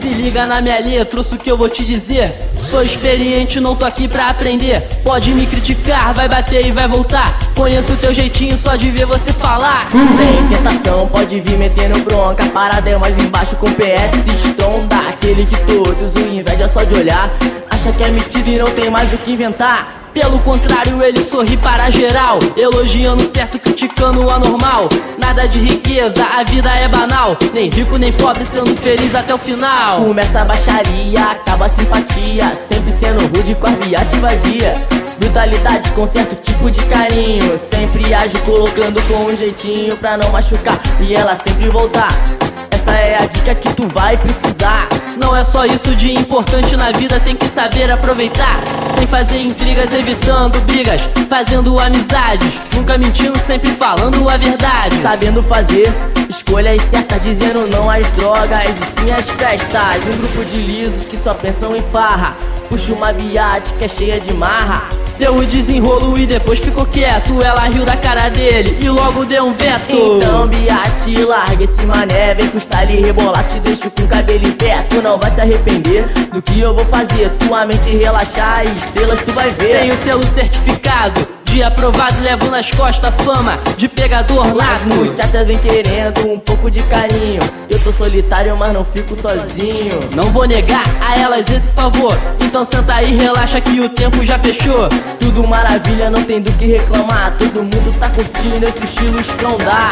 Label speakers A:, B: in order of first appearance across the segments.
A: Se liga na minha linha, trouxe o que eu vou te dizer. Sou experiente, não tô aqui pra aprender. Pode me criticar, vai bater e vai voltar. Conheço o teu jeitinho só de ver você falar.
B: Sem tentação, pode vir metendo bronca. A parada é mais embaixo com PS estronda. Aquele que todos o inveja só de olhar. Acha que é metido e não tem mais o que inventar.
A: Pelo contrário, ele sorri para geral, elogiando certo, criticando o anormal. Nada de riqueza, a vida é banal. Nem rico nem pobre, sendo feliz até o final.
B: Começa a baixaria, acaba a simpatia. Sempre sendo rude com a viagem vadia. Brutalidade com certo tipo de carinho. Sempre age colocando com um jeitinho pra não machucar e ela sempre voltar. Essa é a dica que tu vai precisar.
A: Não é só isso de importante na vida, tem que saber aproveitar. Sem fazer intrigas, evitando brigas, fazendo amizades, nunca mentindo, sempre falando a verdade.
B: Sabendo fazer escolhas certas, dizendo não às drogas e sim às festas. Um grupo de lisos que só pensam em farra. Puxa uma biate que é cheia de marra.
A: Deu o desenrolo e depois ficou quieto. Ela riu da cara dele e logo deu um veto.
B: Então biate, larga esse mané. Vem com style rebolar, te deixo com o cabelo em pé. Tu não vai se arrepender do que eu vou fazer. Tua mente relaxar e estrelas tu vai ver.
A: Tenho selo certificado de aprovado, levo nas costas fama de pegador nato.
B: As muchachas vem querendo um pouco de carinho. Eu tô solitário, mas não fico sozinho.
A: Não vou negar a elas esse favor. Então senta aí, relaxa que o tempo já fechou.
B: Tudo maravilha, não tem do que reclamar. Todo mundo tá curtindo esse estilo estrondar.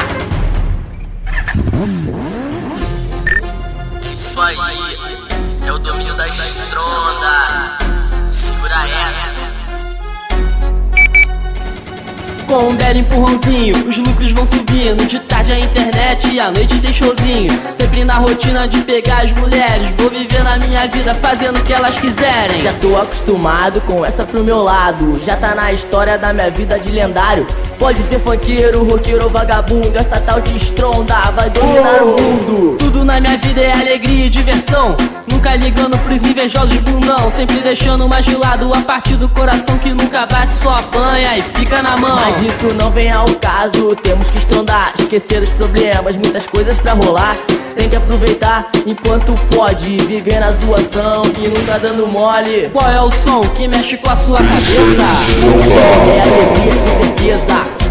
C: Isso aí, é o domínio da estronda. Segura essa.
A: Com um belo empurrãozinho, os lucros vão subindo. De tarde a internet e à noite tem showzinho. Sempre na rotina de pegar as mulheres. Vou viver na minha vida fazendo o que elas quiserem.
B: Já tô acostumado com essa pro meu lado. Já tá na história da minha vida de lendário. Pode ser funkeiro, roqueiro ou vagabundo. Essa tal de estronda vai dominar o mundo.
A: Tudo na minha vida é alegria e diversão. Nunca ligando pros invejosos bundão. Sempre deixando mais de lado a parte do coração que nunca bate, só apanha e fica na mão.
B: Mas isso não vem ao caso, temos que estrondar. Esquecer os problemas, muitas coisas pra rolar. Tem que aproveitar enquanto pode. Viver na zoação e nunca dando mole.
A: Qual é o som que mexe com a sua cabeça?
B: É alegria com certeza.